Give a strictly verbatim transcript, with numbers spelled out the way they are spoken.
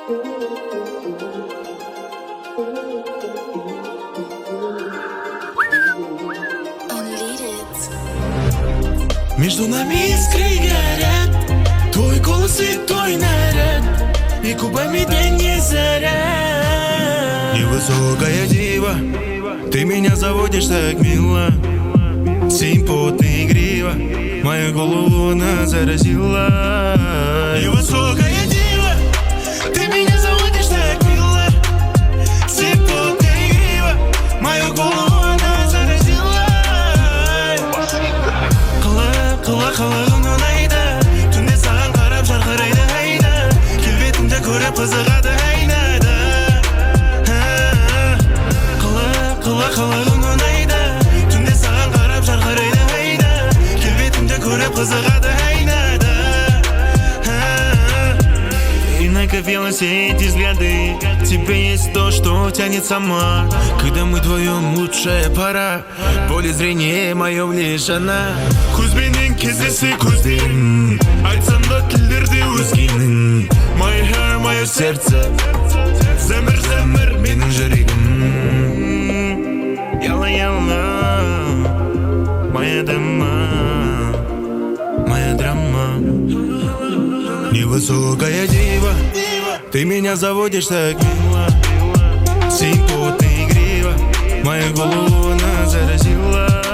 Между нами искры горят, твой голос и твой наряд, и губами день не заря. Невысокая дива, ты меня заводишь так мило, симпотная игрива, мою голову она заразила. Невысокая дива, ты меня заводишь так мило, симпотная игрива, мою голову она заразила. Қылығың ұнайды, түнде саған қарап жарқырайды айна, келбетіңді көріп қызығады айнады. Қылығың ұнайды, түнде саған қарап жарқырайды айна, келбетіңді көріп қызығады айнады. Инако все эти взгляды, в тебе есть то, что тянет сама. Когда мы вдвоем, лучшая пора, в поле зрения мое лишь она. Көзбенен кездессе көздерің, айтсам да тілдерде өзгенің. My heart, мое сердце, зәмір-зәмір менің жүрегім. Яла-яла, моя дама, моя драма. Невысокая дива, ты меня заводишь так мило, симпотная игрива, мою голову она заразила.